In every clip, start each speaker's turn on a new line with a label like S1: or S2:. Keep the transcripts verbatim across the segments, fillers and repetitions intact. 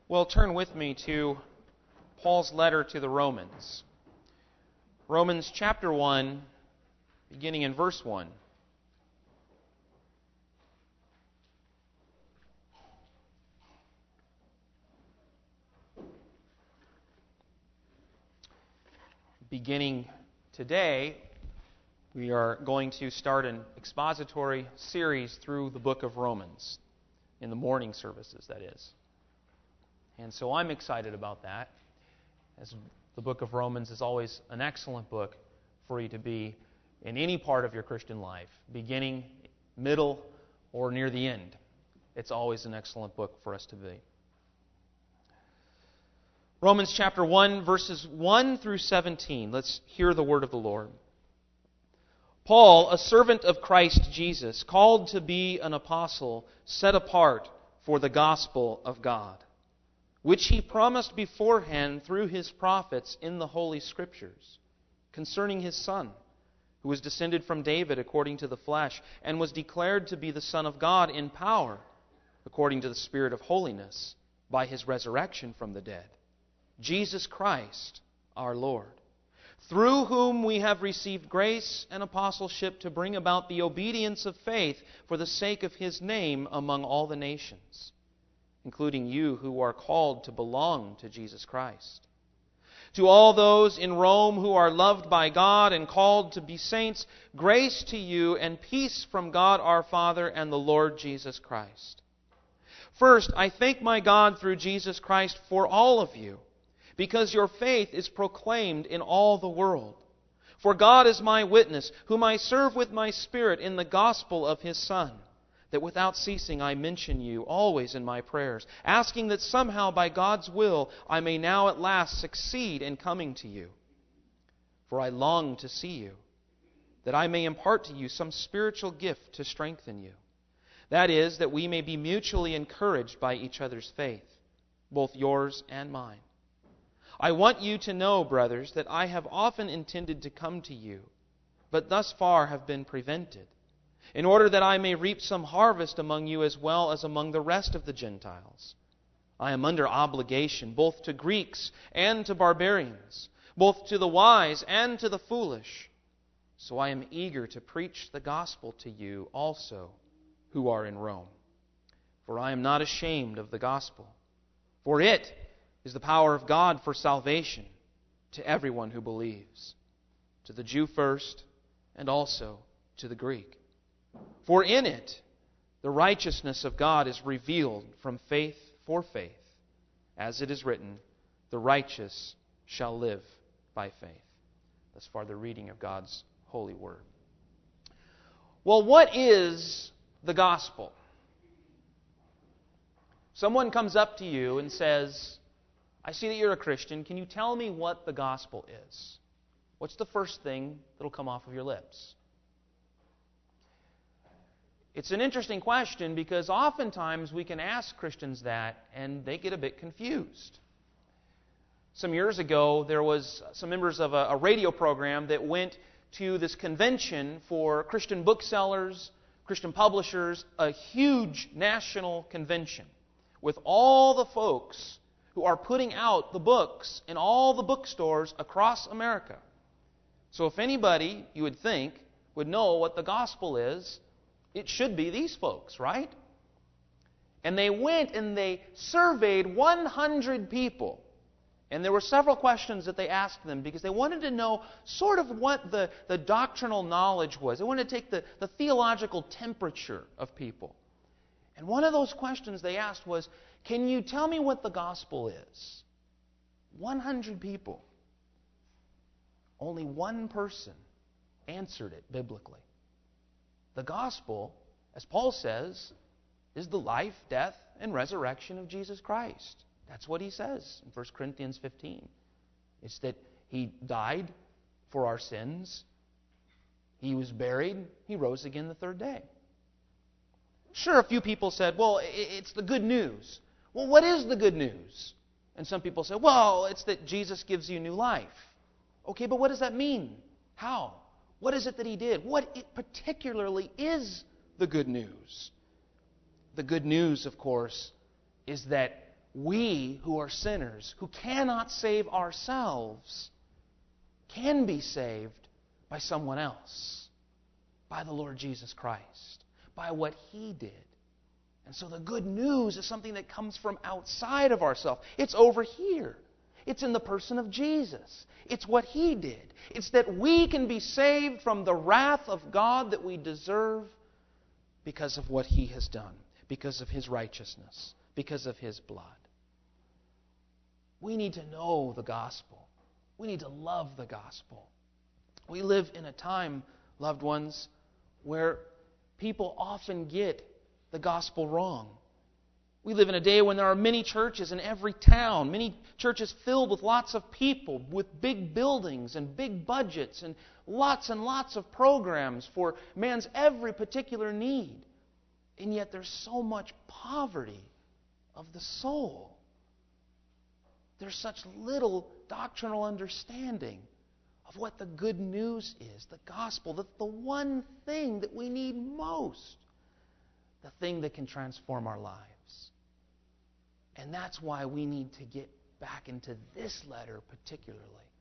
S1: Well, turn with me to Paul's letter to the Romans. Romans chapter one, beginning in verse one. Beginning today, we are going to start an expository series through the book of Romans, in the morning services, that is. And so I'm excited about that, as the book of Romans is always an excellent book for you to be in any part of your Christian life, beginning, middle, or near the end. It's always an excellent book for us to be. Romans chapter one, verses one through seventeen. Let's hear the word of the Lord. Paul, a servant of Christ Jesus, called to be an apostle, set apart for the gospel of God, which he promised beforehand through his prophets in the Holy Scriptures, concerning his Son, who was descended from David according to the flesh, and was declared to be the Son of God in power, according to the Spirit of holiness, by his resurrection from the dead, Jesus Christ our Lord, through whom we have received grace and apostleship to bring about the obedience of faith for the sake of his name among all the nations, including you who are called to belong to Jesus Christ. To all those in Rome who are loved by God and called to be saints, grace to you and peace from God our Father and the Lord Jesus Christ. First, I thank my God through Jesus Christ for all of you, because your faith is proclaimed in all the world. For God is my witness, whom I serve with my Spirit in the gospel of His Son, that without ceasing I mention you always in my prayers, asking that somehow by God's will I may now at last succeed in coming to you. For I long to see you, that I may impart to you some spiritual gift to strengthen you. That is, that we may be mutually encouraged by each other's faith, both yours and mine. I want you to know, brothers, that I have often intended to come to you, but thus far have been prevented, in order that I may reap some harvest among you as well as among the rest of the Gentiles. I am under obligation both to Greeks and to barbarians, both to the wise and to the foolish. So I am eager to preach the gospel to you also who are in Rome. For I am not ashamed of the gospel, for it is the power of God for salvation to everyone who believes, to the Jew first and also to the Greek. For in it the righteousness of God is revealed from faith for faith, as it is written, the righteous shall live by faith. Thus far the reading of God's holy word. Well, what is the gospel? Someone comes up to you and says, I see that you're a Christian. Can you tell me what the gospel is? What's the first thing that'll come off of your lips? It's an interesting question because oftentimes we can ask Christians that and they get a bit confused. Some years ago, there was some members of a, a radio program that went to this convention for Christian booksellers, Christian publishers, a huge national convention with all the folks who are putting out the books in all the bookstores across America. So if anybody, you would think, would know what the gospel is, it should be these folks, right? And they went and they surveyed one hundred people. And there were several questions that they asked them because they wanted to know sort of what the, the doctrinal knowledge was. They wanted to take the, the theological temperature of people. And one of those questions they asked was, can you tell me what the gospel is? one hundred people. Only one person answered it biblically. The gospel, as Paul says, is the life, death, and resurrection of Jesus Christ. That's what he says in First Corinthians fifteen. It's that he died for our sins. He was buried. He rose again the third day. Sure, a few people said, well, it's the good news. Well, what is the good news? And some people say, well, it's that Jesus gives you new life. Okay, but what does that mean? How? What is it that He did? What it particularly is the good news? The good news, of course, is that we who are sinners, who cannot save ourselves, can be saved by someone else, by the Lord Jesus Christ, by what He did. And so the good news is something that comes from outside of ourselves. It's over here. It's in the person of Jesus. It's what He did. It's that we can be saved from the wrath of God that we deserve because of what He has done, because of His righteousness, because of His blood. We need to know the gospel. We need to love the gospel. We live in a time, loved ones, where people often get the gospel wrong. We live in a day when there are many churches in every town, many churches filled with lots of people, with big buildings and big budgets and lots and lots of programs for man's every particular need. And yet there's so much poverty of the soul. There's such little doctrinal understanding of what the good news is, the gospel, that the one thing that we need most, the thing that can transform our lives. And that's why we need to get back into this letter particularly,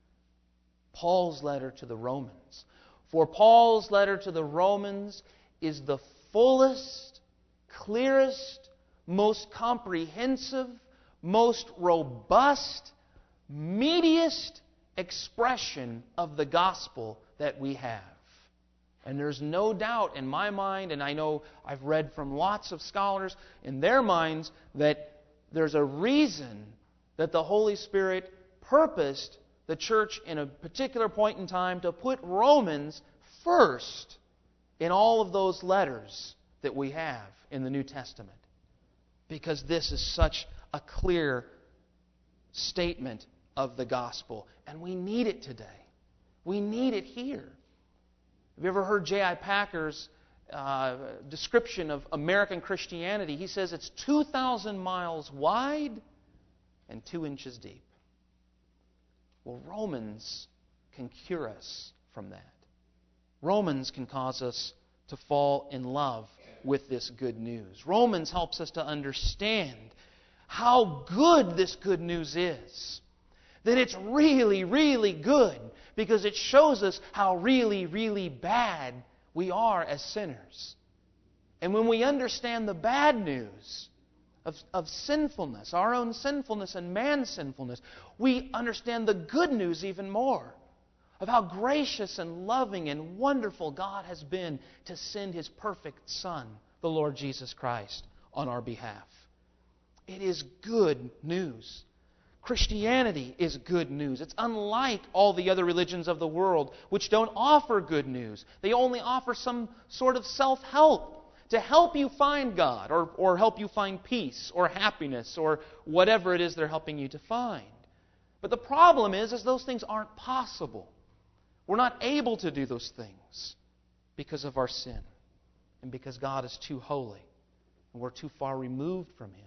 S1: Paul's letter to the Romans. For Paul's letter to the Romans is the fullest, clearest, most comprehensive, most robust, meatiest expression of the gospel that we have. And there's no doubt in my mind, and I know I've read from lots of scholars in their minds, that there's a reason that the Holy Spirit purposed the church in a particular point in time to put Romans first in all of those letters that we have in the New Testament. Because this is such a clear statement of the gospel. And we need it today. We need it here. Have you ever heard J I Packer's uh, description of American Christianity? He says it's two thousand miles wide and two inches deep. Well, Romans can cure us from that. Romans can cause us to fall in love with this good news. Romans helps us to understand how good this good news is. That it's really, really good because it shows us how really, really bad we are as sinners. And when we understand the bad news of, of sinfulness, our own sinfulness and man's sinfulness, we understand the good news even more of how gracious and loving and wonderful God has been to send His perfect Son, the Lord Jesus Christ, on our behalf. It is good news. Christianity is good news. It's unlike all the other religions of the world, which don't offer good news. They only offer some sort of self-help to help you find God or, or help you find peace or happiness or whatever it is they're helping you to find. But the problem is, is those things aren't possible. We're not able to do those things because of our sin and because God is too holy and we're too far removed from Him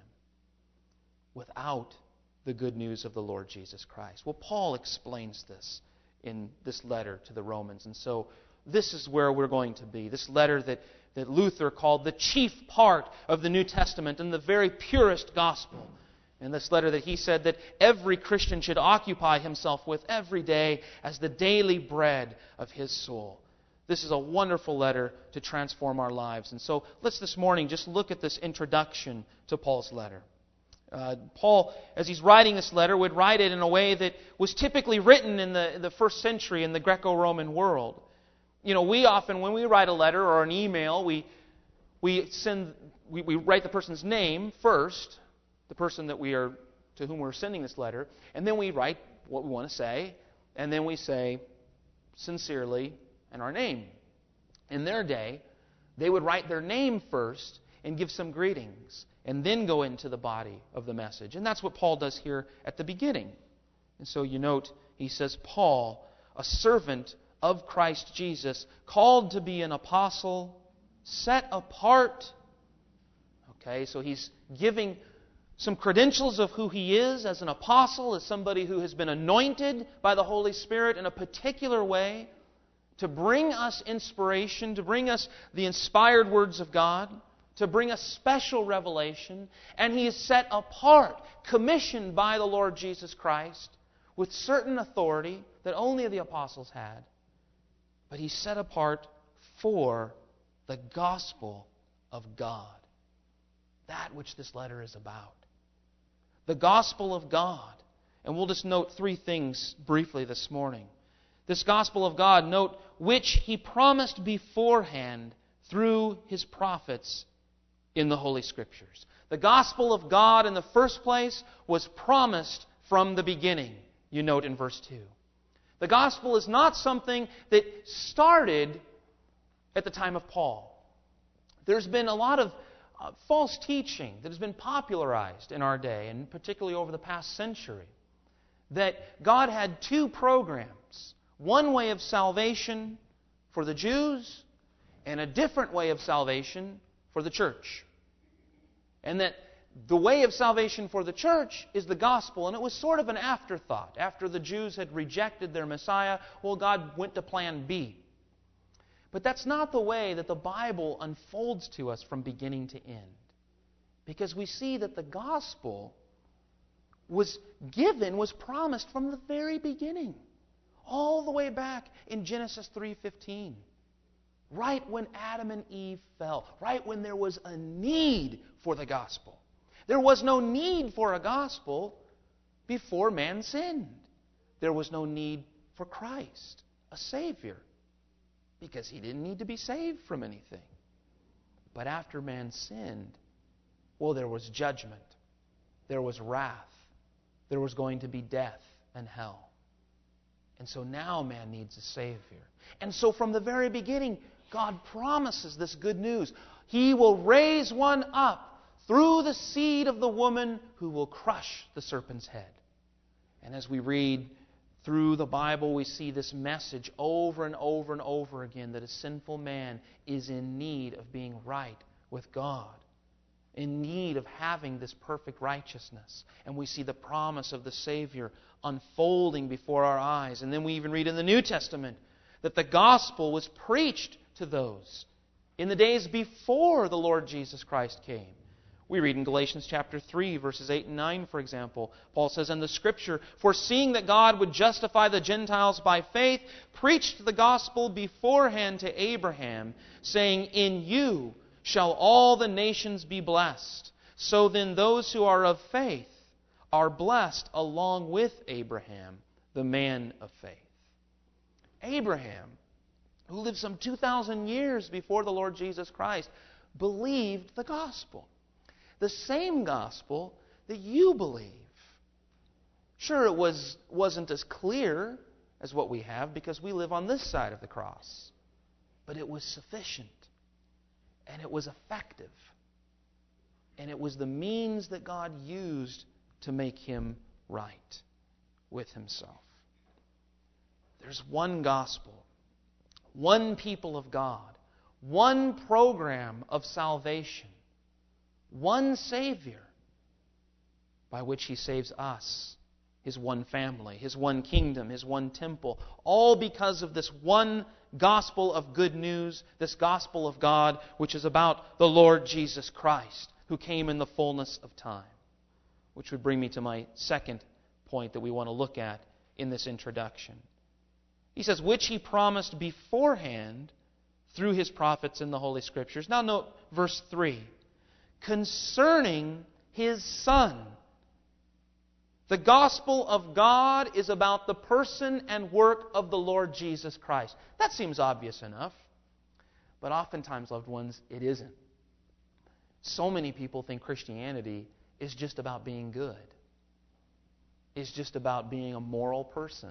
S1: without the good news of the Lord Jesus Christ. Well, Paul explains this in this letter to the Romans. And so this is where we're going to be. This letter that, that Luther called the chief part of the New Testament and the very purest gospel. And this letter that he said that every Christian should occupy himself with every day as the daily bread of his soul. This is a wonderful letter to transform our lives. And so let's this morning just look at this introduction to Paul's letter. Uh, Paul, as he's writing this letter, would write it in a way that was typically written in the, the first century in the Greco-Roman world. You know, we often, when we write a letter or an email, we we send we, we write the person's name first, the person that we are to whom we're sending this letter, and then we write what we want to say, and then we say sincerely and our name. In their day, they would write their name first and give some greetings, and then go into the body of the message. And that's what Paul does here at the beginning. And so you note, he says, Paul, a servant of Christ Jesus, called to be an apostle, set apart. Okay, so he's giving some credentials of who he is as an apostle, as somebody who has been anointed by the Holy Spirit in a particular way to bring us inspiration, to bring us the inspired words of God, to bring a special revelation, and He is set apart, commissioned by the Lord Jesus Christ, with certain authority that only the apostles had. But He's set apart for the gospel of God. That which this letter is about. The gospel of God. And we'll just note three things briefly this morning. This gospel of God, note, which He promised beforehand through His prophets in the Holy Scriptures. The gospel of God, in the first place, was promised from the beginning. You note in verse two. The gospel is not something that started at the time of Paul. There's been a lot of uh, false teaching that has been popularized in our day, and particularly over the past century, that God had two programs. One way of salvation for the Jews and a different way of salvation for the church. And that the way of salvation for the church is the gospel, and it was sort of an afterthought. After the Jews had rejected their Messiah, well, God went to plan B. But that's not the way that the Bible unfolds to us from beginning to end. Because we see that the gospel was given, was promised from the very beginning. All the way back in Genesis three fifteen. Right when Adam and Eve fell. Right when there was a need for the gospel. There was no need for a gospel before man sinned. There was no need for Christ, a Savior, because He didn't need to be saved from anything. But after man sinned, well, there was judgment. There was wrath. There was going to be death and hell. And so now man needs a Savior. And so from the very beginning, God promises this good news. He will raise one up through the seed of the woman who will crush the serpent's head. And as we read through the Bible, we see this message over and over and over again that a sinful man is in need of being right with God, in need of having this perfect righteousness. And we see the promise of the Savior unfolding before our eyes. And then we even read in the New Testament that the gospel was preached to those in the days before the Lord Jesus Christ came. We read in Galatians chapter three, verses eight and nine, for example. Paul says in the Scripture, "Foreseeing that God would justify the Gentiles by faith, preached the gospel beforehand to Abraham, saying, 'In you shall all the nations be blessed.' So then those who are of faith are blessed along with Abraham, the man of faith." Abraham, who lived some two thousand years before the Lord Jesus Christ, believed the gospel. The same gospel that you believe. Sure, it was, wasn't as clear as what we have because we live on this side of the cross. But it was sufficient. And it was effective. And it was the means that God used to make Him right with Himself. There's one gospel, one people of God, one program of salvation, one Savior by which He saves us, His one family, His one kingdom, His one temple, all because of this one gospel of good news, this gospel of God, which is about the Lord Jesus Christ, who came in the fullness of time. Which would bring me to my second point that we want to look at in this introduction. He says, which He promised beforehand through His prophets in the Holy Scriptures. Now note verse three. Concerning His Son. The gospel of God is about the person and work of the Lord Jesus Christ. That seems obvious enough. But oftentimes, loved ones, it isn't. So many people think Christianity is just about being good. It's just about being a moral person.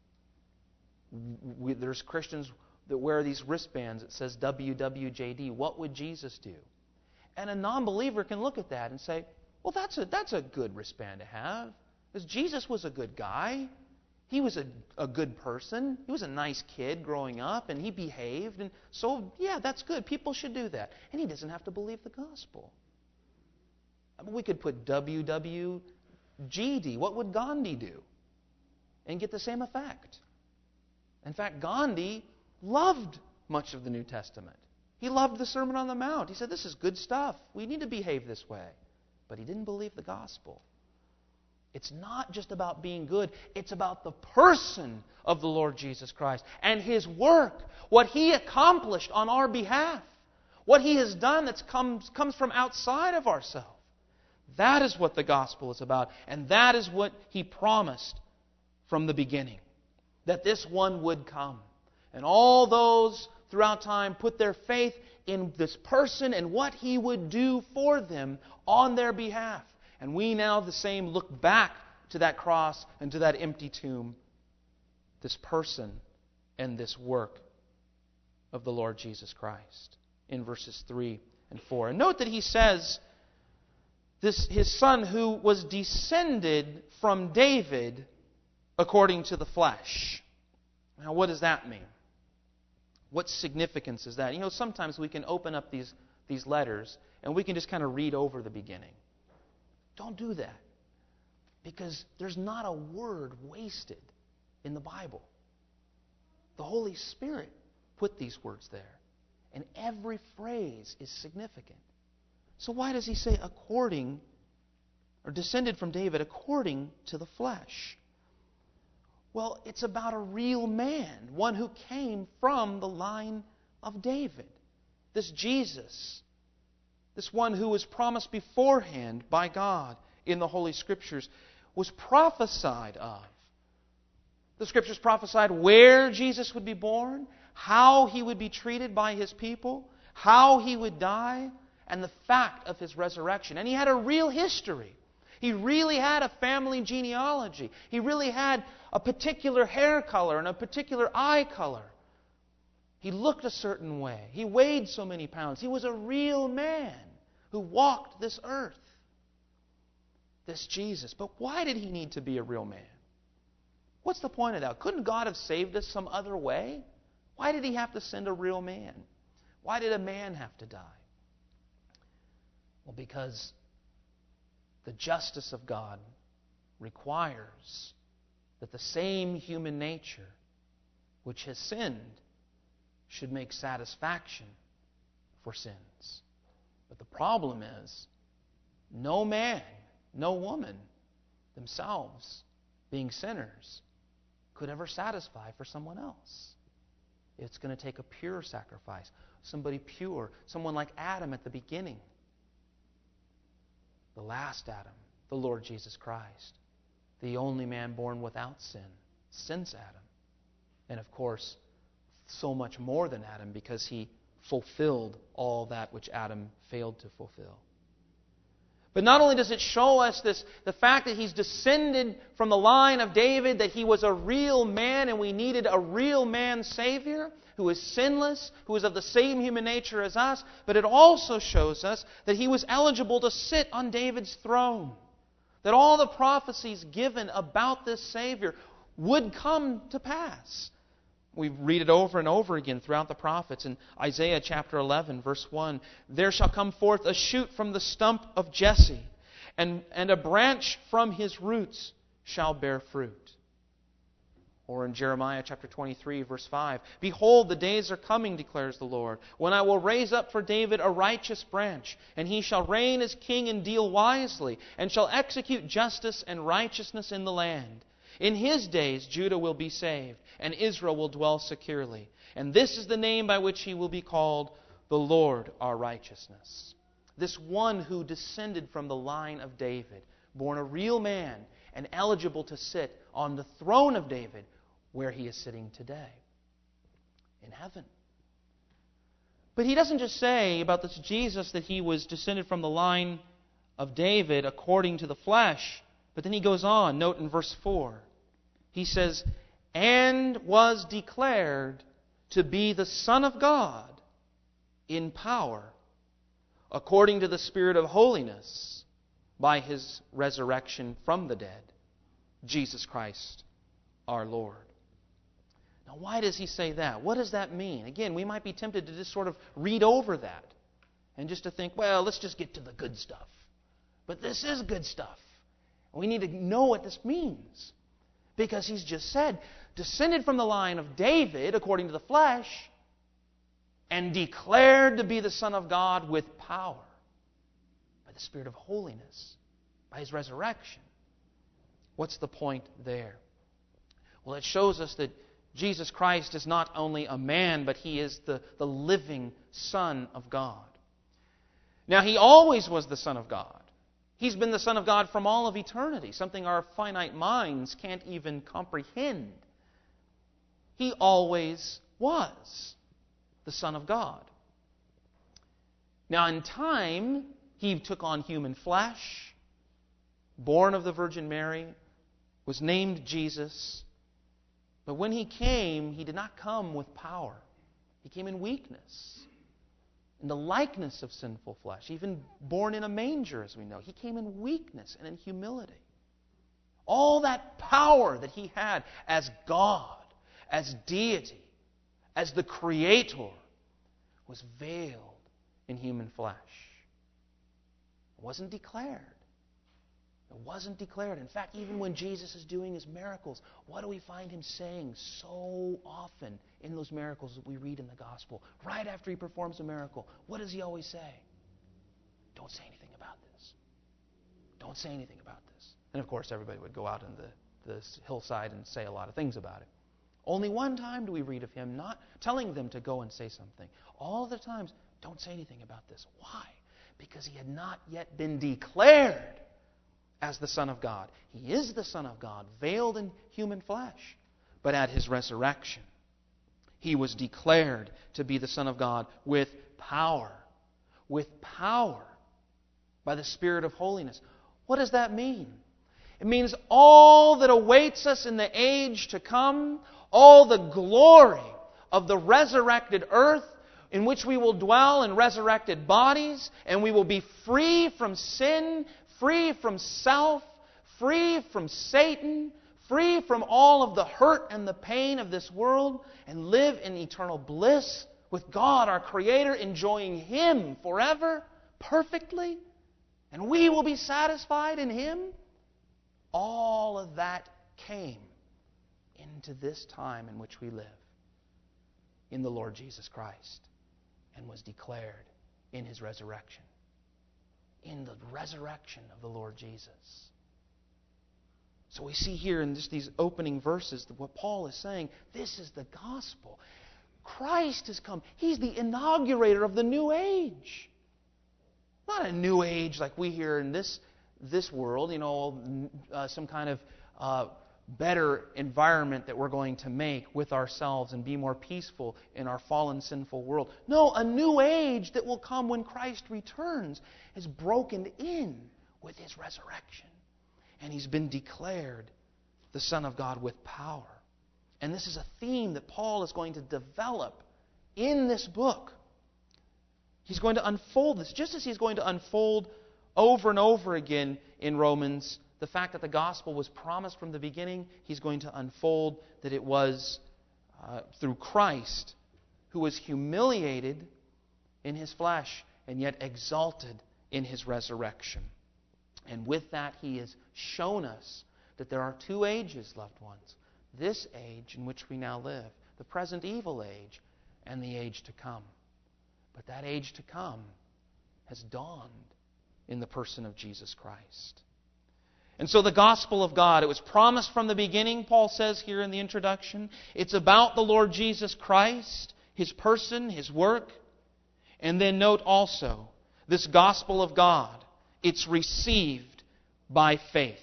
S1: We, there's Christians that wear these wristbands that says W W J D. What would Jesus do? And a non-believer can look at that and say, well, that's a, that's a good wristband to have. Because Jesus was a good guy. He was a, a good person. He was a nice kid growing up, and he behaved. And so, yeah, that's good. People should do that. And he doesn't have to believe the gospel. I mean, we could put W W G D. What would Gandhi do? And get the same effect. In fact, Gandhi loved much of the New Testament. He loved the Sermon on the Mount. He said, this is good stuff. We need to behave this way. But he didn't believe the gospel. It's not just about being good. It's about the person of the Lord Jesus Christ and His work, what He accomplished on our behalf, what He has done that comes, comes from outside of ourselves. That is what the gospel is about, and that is what He promised from the beginning, that this one would come. And all those throughout time put their faith in this person and what He would do for them on their behalf. And we now the same look back to that cross and to that empty tomb, this person and this work of the Lord Jesus Christ in verses three and four. And note that he says, this his son who was descended from David according to the flesh. Now what does that mean? What significance is that? You know, sometimes we can open up these, these letters and we can just kind of read over the beginning. Don't do that. Because there's not a word wasted in the Bible. The Holy Spirit put these words there. And every phrase is significant. So why does he say according, or descended from David according to the flesh? Well, it's about a real man, one who came from the line of David. This Jesus, this one who was promised beforehand by God in the Holy Scriptures, was prophesied of. The Scriptures prophesied where Jesus would be born, how He would be treated by His people, how He would die, and the fact of His resurrection. And He had a real history. He really had a family genealogy. He really had a particular hair color and a particular eye color. He looked a certain way. He weighed so many pounds. He was a real man who walked this earth. This Jesus. But why did He need to be a real man? What's the point of that? Couldn't God have saved us some other way? Why did He have to send a real man? Why did a man have to die? Well, because the justice of God requires that the same human nature which has sinned should make satisfaction for sins. But the problem is, no man, no woman themselves, being sinners, could ever satisfy for someone else. It's going to take a pure sacrifice, somebody pure, someone like Adam at the beginning. The last Adam, the Lord Jesus Christ, the only man born without sin since Adam. And of course, so much more than Adam because He fulfilled all that which Adam failed to fulfill. But not only does it show us this, the fact that He's descended from the line of David, that He was a real man and we needed a real man Savior who is sinless, who is of the same human nature as us, but it also shows us that He was eligible to sit on David's throne. That all the prophecies given about this Savior would come to pass. We read it over and over again throughout the prophets. In Isaiah chapter eleven, verse one, there shall come forth a shoot from the stump of Jesse, and, and a branch from his roots shall bear fruit. Or in Jeremiah chapter twenty-three, verse five, behold, the days are coming, declares the Lord, when I will raise up for David a righteous branch, and he shall reign as king and deal wisely, and shall execute justice and righteousness in the land. In His days Judah will be saved, and Israel will dwell securely. And this is the name by which He will be called, the Lord our righteousness. This one who descended from the line of David, born a real man, and eligible to sit on the throne of David, where He is sitting today, in heaven. But He doesn't just say about this Jesus that He was descended from the line of David according to the flesh, but then He goes on, note in verse four. He says, and was declared to be the Son of God in power, according to the Spirit of holiness, by His resurrection from the dead, Jesus Christ our Lord. Now, why does He say that? What does that mean? Again, we might be tempted to just sort of read over that and just to think, well, let's just get to the good stuff. But this is good stuff. We need to know what this means. Because He's just said, descended from the line of David according to the flesh. and declared to be the Son of God with power by the Spirit of holiness, by His resurrection. What's the point there? Well, it shows us that Jesus Christ is not only a man, but He is the, the living Son of God. Now, He always was the Son of God. He's been the Son of God from all of eternity, something our finite minds can't even comprehend. He always was the Son of God. Now, in time, He took on human flesh, born of the Virgin Mary, was named Jesus. But when He came, He did not come with power. He came in weakness, in the likeness of sinful flesh, even born in a manger, as we know. He came in weakness and in humility. All that power that He had as God, as deity, as the Creator, was veiled in human flesh. It wasn't declared. It wasn't declared. In fact, even when Jesus is doing His miracles, what do we find Him saying so often in those miracles that we read in the Gospel? Right after He performs a miracle, what does He always say? Don't say anything about this. Don't say anything about this. And of course, everybody would go out on the, the hillside and say a lot of things about it. Only one time do we read of Him not telling them to go and say something. All the times, don't say anything about this. Why? Because He had not yet been declared as the Son of God. He is the Son of God, veiled in human flesh. But at His resurrection, He was declared to be the Son of God with power. With power. By the Spirit of holiness. What does that mean? It means all that awaits us in the age to come, all the glory of the resurrected earth, in which we will dwell in resurrected bodies, and we will be free from sin, free from self, free from Satan, free from all of the hurt and the pain of this world, and live in eternal bliss with God, our Creator, enjoying Him forever, perfectly, and we will be satisfied in Him. All of that came into this time in which we live, in the Lord Jesus Christ, and was declared in His resurrection. In the resurrection of the Lord Jesus. So we see here in just these opening verses that what Paul is saying, this is the gospel. Christ has come. He's the inaugurator of the new age. Not a new age like we hear in this, this world, you know, uh, some kind of uh, better environment that we're going to make with ourselves and be more peaceful in our fallen, sinful world. No, a new age that will come when Christ returns is broken in with His resurrection. And He's been declared the Son of God with power. And this is a theme that Paul is going to develop in this book. He's going to unfold this, just as he's going to unfold over and over again in Romans the fact that the gospel was promised from the beginning. He's going to unfold that it was uh, through Christ, who was humiliated in His flesh and yet exalted in His resurrection. And with that, He has shown us that there are two ages, loved ones. This age in which we now live, the present evil age, and the age to come. But that age to come has dawned in the person of Jesus Christ. And so the gospel of God, it was promised from the beginning, Paul says here in the introduction. It's about the Lord Jesus Christ, His person, His work. And then note also, this gospel of God, it's received by faith.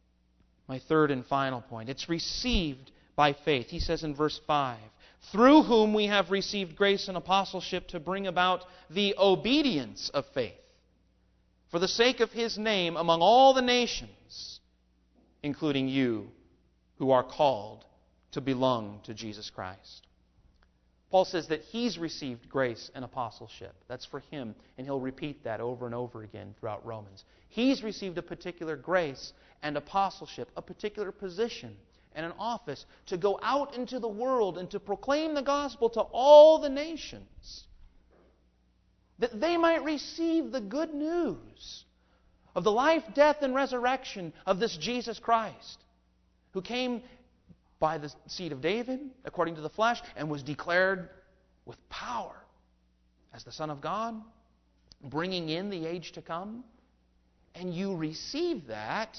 S1: My third and final point. It's received by faith. He says in verse five, through whom we have received grace and apostleship to bring about the obedience of faith, for the sake of His name among all the nations, including you who are called to belong to Jesus Christ. Paul says that he's received grace and apostleship. That's for him, and he'll repeat that over and over again throughout Romans. He's received a particular grace and apostleship, a particular position and an office to go out into the world and to proclaim the gospel to all the nations, that they might receive the good news of the life, death, and resurrection of this Jesus Christ, who came by the seed of David, according to the flesh, and was declared with power as the Son of God, bringing in the age to come. And you receive that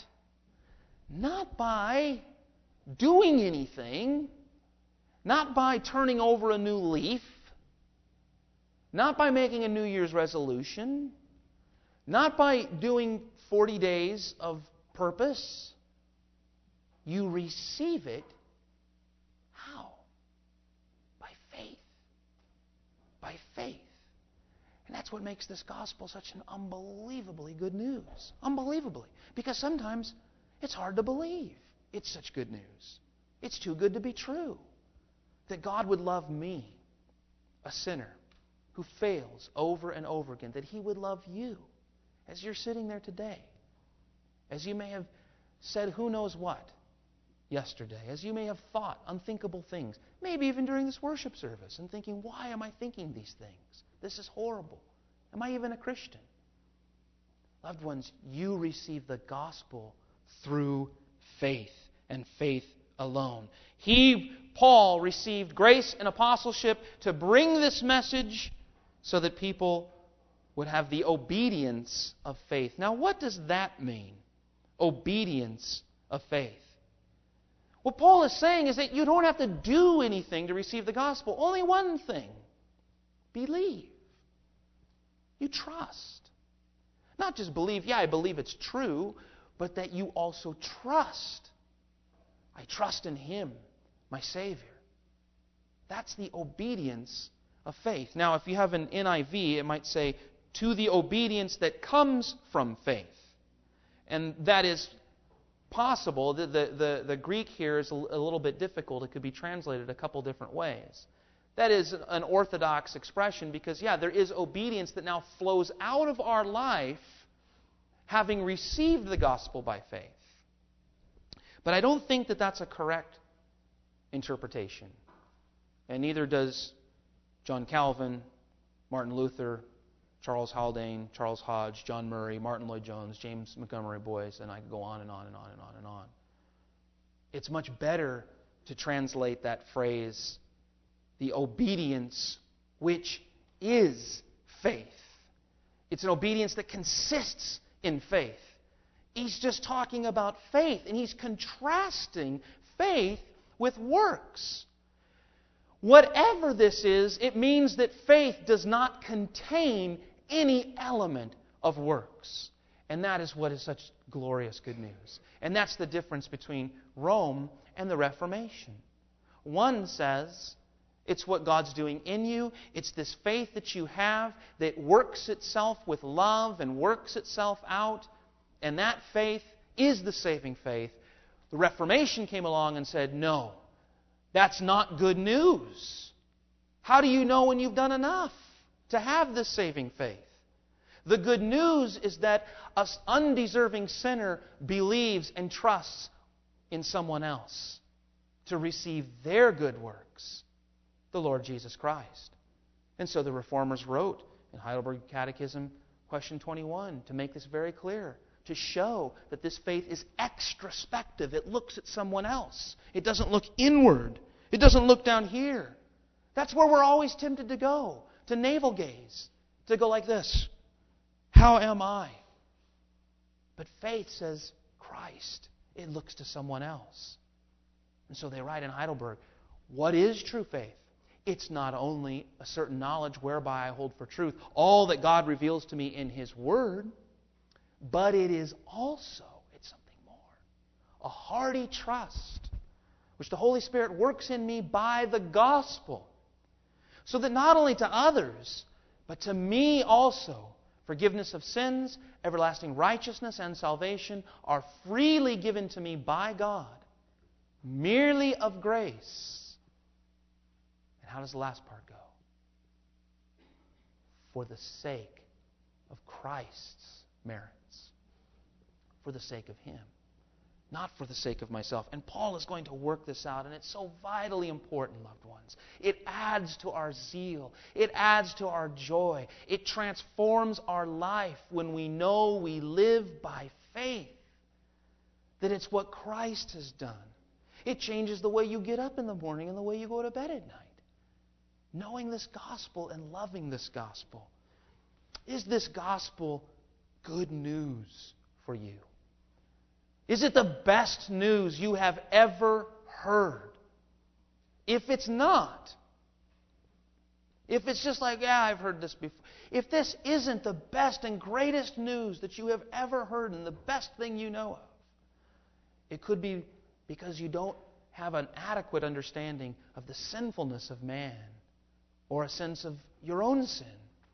S1: not by doing anything, not by turning over a new leaf, not by making a New Year's resolution, not by doing forty days of purpose. You receive it. How? By faith. By faith. And that's what makes this gospel such an unbelievably good news. Unbelievably. Because sometimes it's hard to believe it's such good news. It's too good to be true. That God would love me, a sinner, who fails over and over again. That He would love you as you're sitting there today. As you may have said who knows what yesterday. As you may have thought unthinkable things. Maybe even during this worship service. And thinking, why am I thinking these things? This is horrible. Am I even a Christian? Loved ones, you receive the gospel through faith and faith alone. He, Paul, received grace and apostleship to bring this message so that people would have the obedience of faith. Now, what does that mean? Obedience of faith. What Paul is saying is that you don't have to do anything to receive the gospel. Only one thing. Believe. You trust. Not just believe, yeah, I believe it's true, but that you also trust. I trust in Him, my Savior. That's the obedience of faith. Now, if you have an N I V, it might say, to the obedience that comes from faith. And that is possible. The, the, the, the Greek here is a, a little bit difficult. It could be translated a couple different ways. That is an orthodox expression because, yeah, there is obedience that now flows out of our life having received the gospel by faith. But I don't think that that's a correct interpretation. And neither does John Calvin, Martin Luther, Charles Haldane, Charles Hodge, John Murray, Martin Lloyd-Jones, James Montgomery Boyce, and I could go on and on and on and on and on. It's much better to translate that phrase, the obedience which is faith. It's an obedience that consists in faith. He's just talking about faith, and he's contrasting faith with works. Whatever this is, it means that faith does not contain any element of works. And that is what is such glorious good news. And that's the difference between Rome and the Reformation. One says it's what God's doing in you. It's this faith that you have that works itself with love and works itself out. And that faith is the saving faith. The Reformation came along and said, no, that's not good news. How do you know when you've done enough to have this saving faith? The good news is that an undeserving sinner believes and trusts in someone else to receive their good works, the Lord Jesus Christ. And so the Reformers wrote in Heidelberg Catechism, question twenty-one, to make this very clear, to show that this faith is extrospective. It looks at someone else. It doesn't look inward. It doesn't look down here. That's where we're always tempted to go, to navel gaze, to go like this. How am I? But faith says Christ. It looks to someone else. And so they write in Heidelberg, what is true faith? It's not only a certain knowledge whereby I hold for truth all that God reveals to me in His Word, but it is also, it's something more, a hearty trust, which the Holy Spirit works in me by the gospel, so that not only to others, but to me also, forgiveness of sins, everlasting righteousness, and salvation are freely given to me by God, merely of grace. And how does the last part go? For the sake of Christ's merits. For the sake of Him. Not for the sake of myself. And Paul is going to work this out, and it's so vitally important, loved ones. It adds to our zeal. It adds to our joy. It transforms our life when we know we live by faith. That it's what Christ has done. It changes the way you get up in the morning and the way you go to bed at night. knowing this gospel and loving this gospel? Is this gospel good news for you? Is it the best news you have ever heard? If it's not, if it's just like, yeah, I've heard this before. If this isn't the best and greatest news that you have ever heard and the best thing you know of, it could be because you don't have an adequate understanding of the sinfulness of man or a sense of your own sin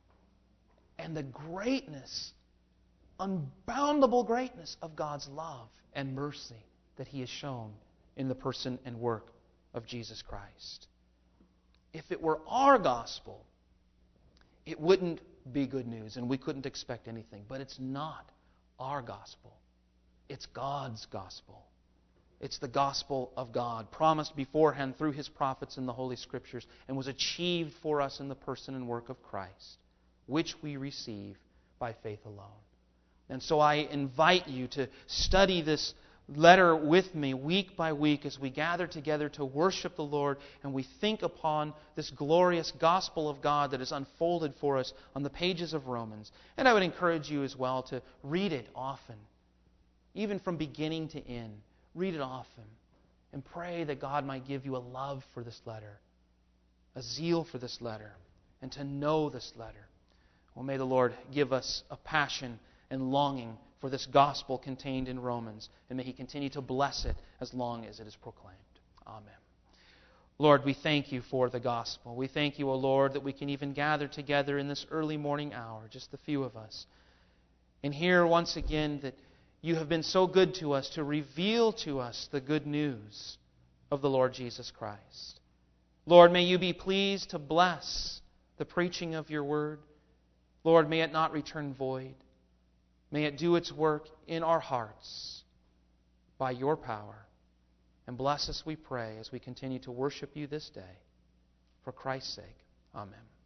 S1: and the greatness, unboundable greatness of God's love and mercy that He has shown in the person and work of Jesus Christ. If it were our gospel, it wouldn't be good news and we couldn't expect anything. But it's not our gospel. It's God's gospel. It's the gospel of God, promised beforehand through His prophets in the Holy Scriptures, and was achieved for us in the person and work of Christ, which we receive by faith alone. And so I invite you to study this letter with me week by week as we gather together to worship the Lord and we think upon this glorious gospel of God that is unfolded for us on the pages of Romans. And I would encourage you as well to read it often, even from beginning to end. Read it often and pray that God might give you a love for this letter, a zeal for this letter, and to know this letter. Well, may the Lord give us a passion and longing for this gospel contained in Romans, and may He continue to bless it as long as it is proclaimed. Amen. Lord, we thank You for the gospel. We thank You, O Lord, that we can even gather together in this early morning hour, just the few of us, and hear once again that You have been so good to us to reveal to us the good news of the Lord Jesus Christ. Lord, may You be pleased to bless the preaching of Your word. Lord, may it not return void. May it do its work in our hearts by Your power. And bless us, we pray, as we continue to worship You this day. For Christ's sake, amen.